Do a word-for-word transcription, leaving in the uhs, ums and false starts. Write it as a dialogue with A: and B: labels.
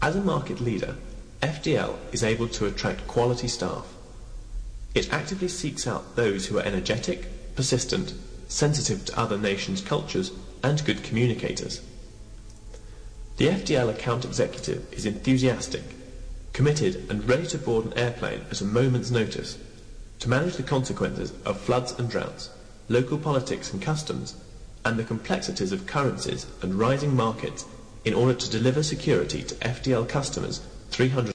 A: As a market leader, F D L is able to attract quality staff. It actively seeks out those who are energetic, persistent, sensitive to other nations' cultures, and good communicators. The F D L account executive is enthusiastic, committed and ready to board an airplane at a moment's notice, to manage the consequences of floods and droughts, local politics and customs, and the complexities of currencies and rising markets in order to deliver security to F D L customers three hundred